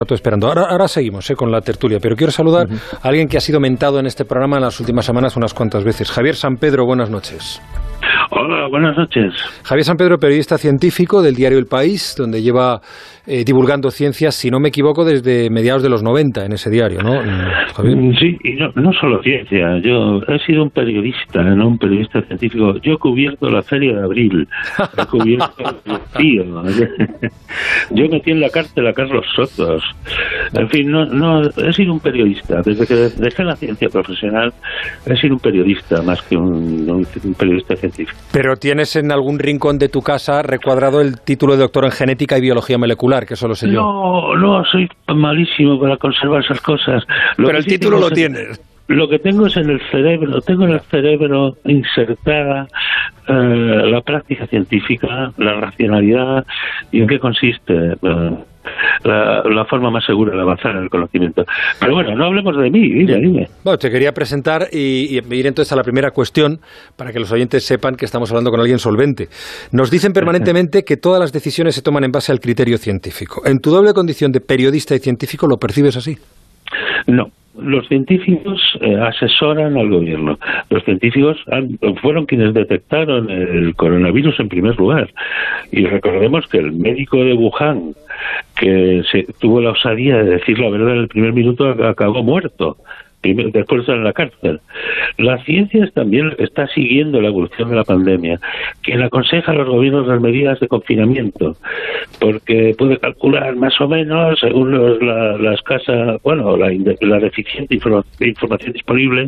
Estoy esperando. Ahora seguimos con la tertulia, pero quiero saludar a alguien que ha sido mentado en este programa en las últimas semanas unas cuantas veces. Javier Sampedro, buenas noches. Hola, buenas noches. Javier Sampedro, periodista científico del diario El País, donde lleva divulgando ciencias, si no me equivoco, desde mediados de los 90 en ese diario, ¿no, Javier? Sí, y no solo ciencia. Yo he sido un periodista, no un periodista científico. Yo he cubierto la Feria de Abril, he cubierto el tío. Yo metí en la cárcel a Carlos Sotos. En fin, no he sido un periodista. Desde que dejé la ciencia profesional, he sido un periodista más que un periodista científico. Pero tienes en algún rincón de tu casa recuadrado el título de doctor en genética y biología molecular, que eso lo sé yo. No, soy malísimo para conservar esas cosas. Pero el título lo tienes. Lo que tengo es en el cerebro, insertada la práctica científica, la racionalidad y en qué consiste la forma más segura de avanzar en el conocimiento. Pero bueno, no hablemos de mí, dime. Bueno, te quería presentar y ir entonces a la primera cuestión para que los oyentes sepan que estamos hablando con alguien solvente. Nos dicen permanentemente que todas las decisiones se toman en base al criterio científico. ¿En tu doble condición de periodista y científico lo percibes así? No. Los científicos asesoran al gobierno. Los científicos fueron quienes detectaron el coronavirus en primer lugar. Y recordemos que el médico de Wuhan, que tuvo la osadía de decir la verdad en el primer minuto, acabó muerto. Después de estar en la cárcel. La ciencia es también la que está siguiendo la evolución de la pandemia, quien aconseja a los gobiernos las medidas de confinamiento, porque puede calcular más o menos, según la escasa, la deficiente información disponible,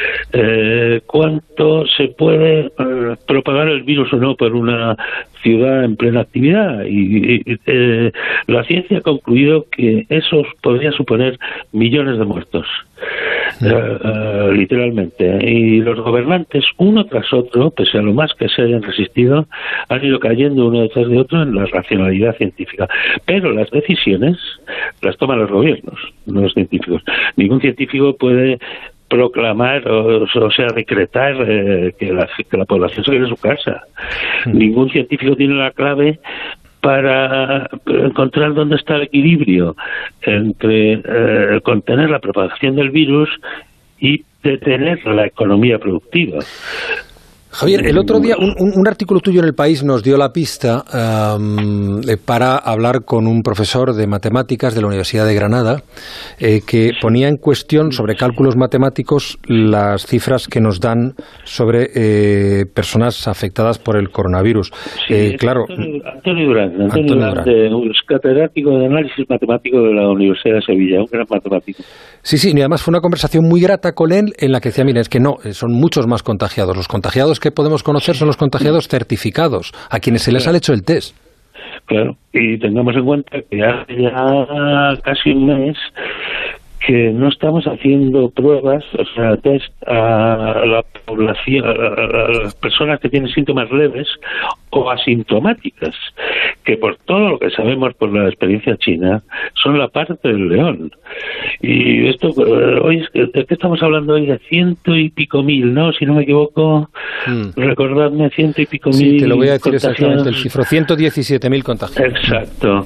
cuánto se puede propagar el virus o no por una ciudad en plena actividad. Y la ciencia ha concluido que eso podría suponer millones de muertos. Literalmente, y los gobernantes uno tras otro, pese a lo más que se hayan resistido, han ido cayendo uno detrás de otro en la racionalidad científica, pero las decisiones las toman los gobiernos, no los científicos. Ningún científico puede proclamar o sea decretar que la población se quede en su casa. Ningún científico tiene la clave para encontrar dónde está el equilibrio entre contener la propagación del virus y detener la economía productiva. Javier, el otro día un artículo tuyo en El País nos dio la pista para hablar con un profesor de matemáticas de la Universidad de Granada que ponía en cuestión sobre cálculos matemáticos las cifras que nos dan sobre personas afectadas por el coronavirus. Claro, Antonio Durán, es catedrático de análisis matemático de la Universidad de Sevilla, un gran matemático. Sí, y además fue una conversación muy grata con él en la que decía, mira, es que no, son muchos más contagiados. Los contagiados que podemos conocer son los contagiados certificados, a quienes se les ha hecho el test. Claro, y tengamos en cuenta que hace ya casi un mes que no estamos haciendo pruebas, o sea, test a la población, a las personas que tienen síntomas leves o asintomáticas, que por todo lo que sabemos por la experiencia china, son la parte del león. Y esto, hoy, ¿de qué estamos hablando hoy? De 100 y pico mil, ¿no? Si no me equivoco, recordadme, 100 y pico mil. Sí, te lo voy a decir exactamente el cifro, 117.000 contagios. Exacto.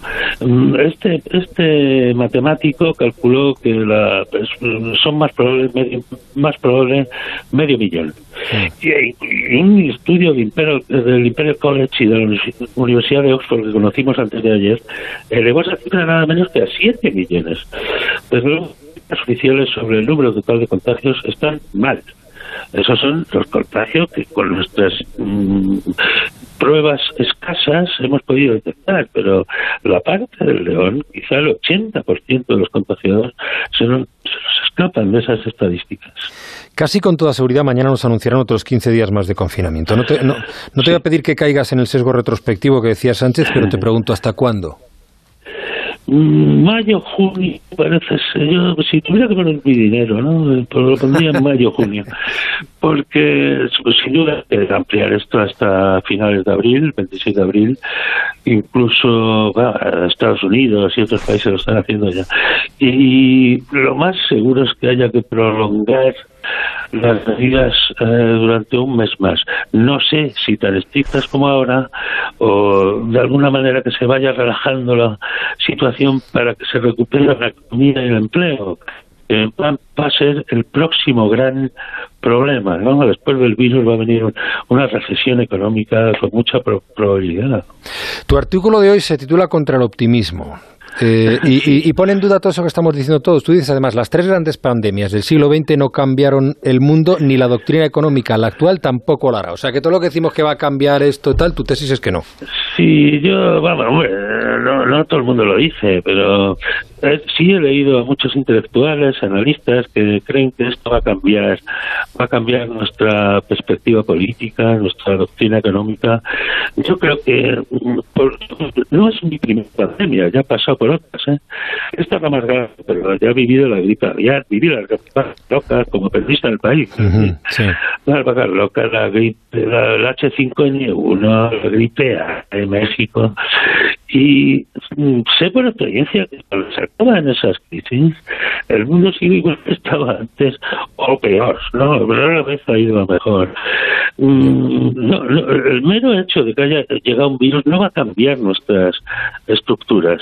Este matemático calculó que son más probable medio millón. Y un estudio del Imperial College y de la Universidad de Oxford que conocimos antes de ayer elevó esa cifra nada menos que a 7 millones. Desde luego, las oficiales sobre el número total de contagios están mal. Esos son los contagios que con nuestras pruebas escasas hemos podido detectar, pero la parte del león, quizá el 80% de los contagiados se nos escapan de esas estadísticas. Casi con toda seguridad mañana nos anunciarán otros 15 días más de confinamiento. No te voy a pedir que caigas en el sesgo retrospectivo que decía Sánchez, pero te pregunto, ¿hasta cuándo? Mayo, junio, parece ser. Yo, si tuviera que poner mi dinero, ¿no? Pues lo pondría en mayo, junio. Porque, sin duda, ampliar esto hasta finales de abril, 26 de abril, incluso Estados Unidos y otros países lo están haciendo ya. Y lo más seguro es que haya que prolongar las medidas durante un mes más. No sé si tan estrictas como ahora o de alguna manera que se vaya relajando la situación para que se recupere la economía y el empleo. Va a ser el próximo gran problema, ¿no? Después del virus va a venir una recesión económica con mucha probabilidad. Tu artículo de hoy se titula Contra el optimismo. Y pone en duda todo eso que estamos diciendo todos. Tú dices además, las 3 grandes pandemias del siglo XX no cambiaron el mundo, ni la doctrina económica, la actual tampoco lo hará. O sea que todo lo que decimos que va a cambiar esto y tal, tu tesis es que no. Sí, no todo el mundo lo dice, pero sí he leído a muchos intelectuales, analistas, que creen que esto va a cambiar nuestra perspectiva política, nuestra doctrina económica. Yo creo que no es mi primera pandemia, ya he pasado por otras, Esta es la más grave, pero ya he vivido la gripe aviar, viví las vacas locas como periodista del país. Sí. Las vacas locas, la gripe, la H5N1, la gripe A de México. Y sé por experiencia que cuando se acaban esas crisis, el mundo sigue igual que estaba antes, o peor, ¿no? Rara vez ha ido a mejor. El mero hecho de que haya llegado un virus no va a cambiar nuestras estructuras.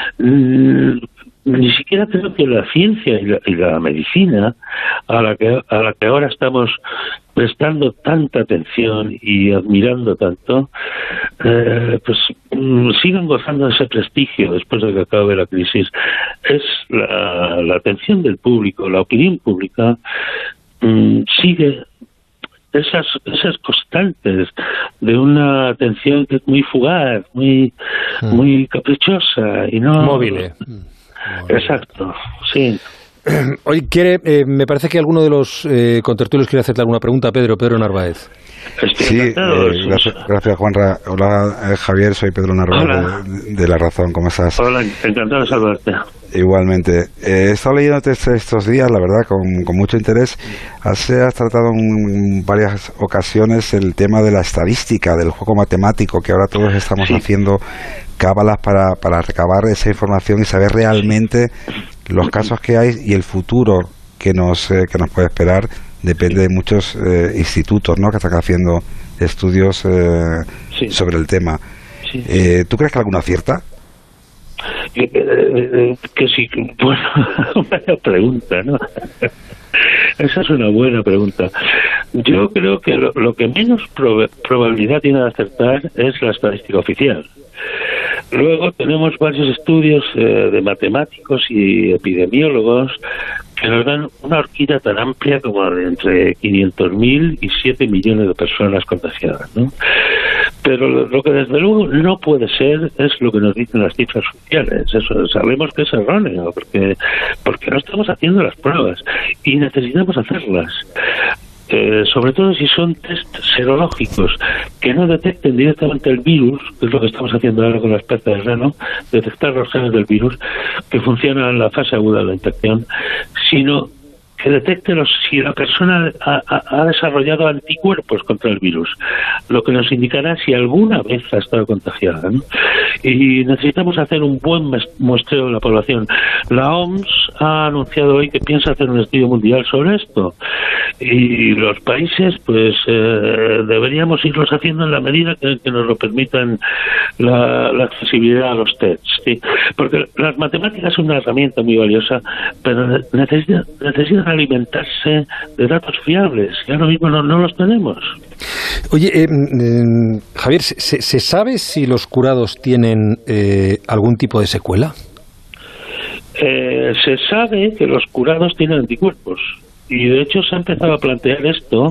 Ni siquiera creo que la ciencia y la medicina, a la que ahora estamos prestando tanta atención y admirando tanto, pues sigan gozando de ese prestigio después de que acabe la crisis. Es la atención del público, la opinión pública sigue esas constantes de una atención que es muy fugaz, muy caprichosa y no móvil. Exacto, sí. Hoy me parece que alguno de los contertulios quiere hacerte alguna pregunta, Pedro Narváez. Sí, gracias Juanra. Hola Javier, soy Pedro Narváez de La Razón, ¿cómo estás? Hola, encantado de saludarte. Igualmente. He estado leyéndote estos días, la verdad, con mucho interés. Has tratado en varias ocasiones el tema de la estadística, del juego matemático, que ahora todos estamos haciendo cábalas para recabar esa información y saber realmente los casos que hay y el futuro que nos puede esperar. Depende de muchos institutos, ¿no?, que están haciendo estudios sobre el tema. Sí. ¿Tú crees que alguno acierta? Que sí, bueno, vaya pregunta, ¿no? Esa es una buena pregunta. Yo creo que lo que menos probabilidad tiene de acertar es la estadística oficial. Luego tenemos varios estudios de matemáticos y epidemiólogos que nos dan una horquilla tan amplia como entre 500.000 y 7 millones de personas contagiadas, ¿no? Pero lo que desde luego no puede ser es lo que nos dicen las cifras oficiales. Eso sabemos que es erróneo, porque no estamos haciendo las pruebas y necesitamos hacerlas. Sobre todo si son test serológicos que no detecten directamente el virus, que es lo que estamos haciendo ahora con la experta de Reno, detectar los genes del virus que funcionan en la fase aguda de la infección, sino que detecte si la persona ha desarrollado anticuerpos contra el virus, lo que nos indicará si alguna vez ha estado contagiada, ¿no? Y necesitamos hacer un buen muestreo de la población. La OMS ha anunciado hoy que piensa hacer un estudio mundial sobre esto, y los países pues deberíamos irlos haciendo en la medida que nos lo permitan la accesibilidad a los tests, ¿sí? Porque las matemáticas son una herramienta muy valiosa, pero necesitan alimentarse de datos fiables, y ahora mismo no los tenemos. Oye, Javier, ¿se sabe si los curados tienen algún tipo de secuela? Se sabe que los curados tienen anticuerpos, y de hecho se ha empezado a plantear esto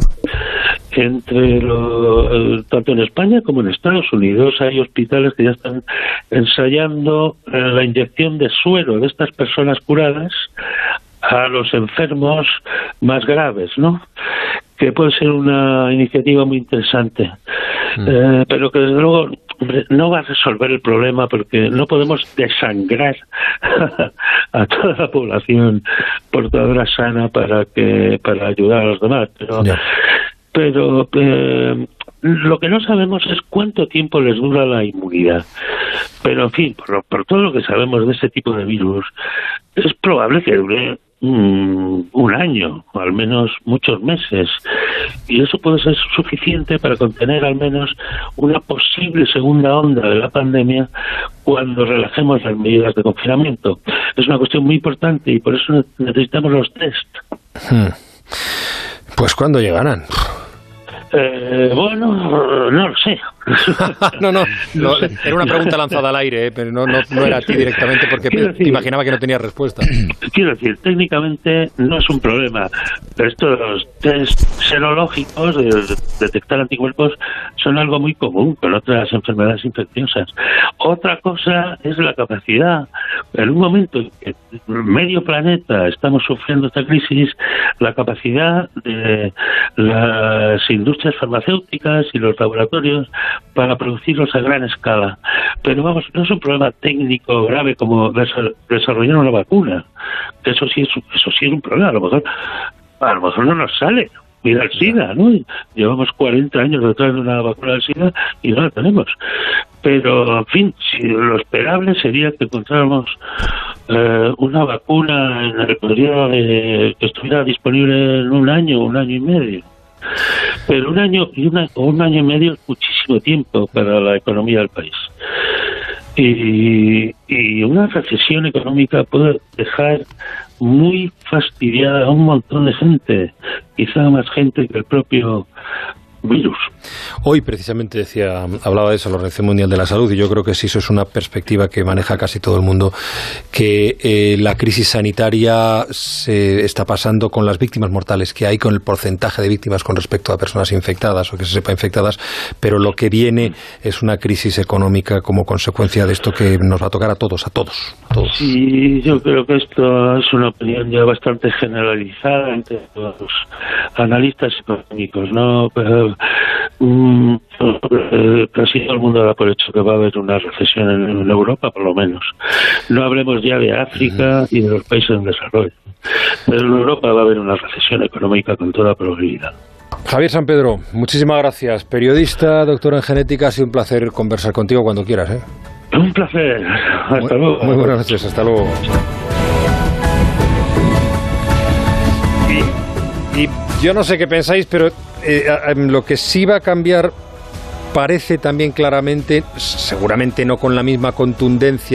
tanto en España como en Estados Unidos. Hay hospitales que ya están ensayando la inyección de suero de estas personas curadas a los enfermos más graves, ¿no? Que puede ser una iniciativa muy interesante, pero que desde luego no va a resolver el problema, porque no podemos desangrar a toda la población portadora sana para ayudar a los demás, pero lo que no sabemos es cuánto tiempo les dura la inmunidad. Pero en fin, por todo lo que sabemos de este tipo de virus, es probable que dure un año, o al menos muchos meses, y eso puede ser suficiente para contener al menos una posible segunda onda de la pandemia cuando relajemos las medidas de confinamiento. Es una cuestión muy importante y por eso necesitamos los test. Pues ¿cuándo llegarán? Bueno, no lo sé. No, era una pregunta lanzada al aire, pero no era a ti directamente porque imaginaba que no tenías respuesta. Quiero decir, técnicamente no es un problema, pero estos test serológicos de detectar anticuerpos son algo muy común con otras enfermedades infecciosas. Otra cosa es la capacidad. En un momento en que medio planeta estamos sufriendo esta crisis, la capacidad de las industrias farmacéuticas y los laboratorios para producirlos a gran escala. Pero vamos, no es un problema técnico grave como desarrollar una vacuna. Eso sí es un problema. A lo mejor no nos sale. Mira el SIDA, ¿no? Llevamos 40 años detrás de una vacuna del SIDA y no la tenemos. Pero, en fin, si lo esperable sería que encontráramos una vacuna en el periodo que estuviera disponible en un año y medio. Pero un año y medio es muchísimo tiempo para la economía del país. Y una recesión económica puede dejar muy fastidiada a un montón de gente, quizá más gente que el propio virus. Hoy precisamente hablaba de eso la Organización Mundial de la Salud, y yo creo que sí, eso es una perspectiva que maneja casi todo el mundo, que la crisis sanitaria se está pasando con las víctimas mortales que hay, con el porcentaje de víctimas con respecto a personas infectadas o que se sepa infectadas, pero lo que viene es una crisis económica como consecuencia de esto que nos va a tocar a todos. Sí, yo creo que esto es una opinión ya bastante generalizada entre los analistas económicos, ¿no? Pero casi todo el mundo da por hecho que va a haber una recesión en Europa, por lo menos. No hablemos ya de África y de los países en desarrollo, pero en Europa va a haber una recesión económica con toda probabilidad. Javier San Pedro, muchísimas gracias. Periodista, doctor en genética, ha sido un placer conversar contigo cuando quieras, ¿eh? Un placer. Hasta luego. Muy buenas noches, hasta luego. Y yo no sé qué pensáis, pero lo que sí va a cambiar parece también claramente, seguramente no con la misma contundencia,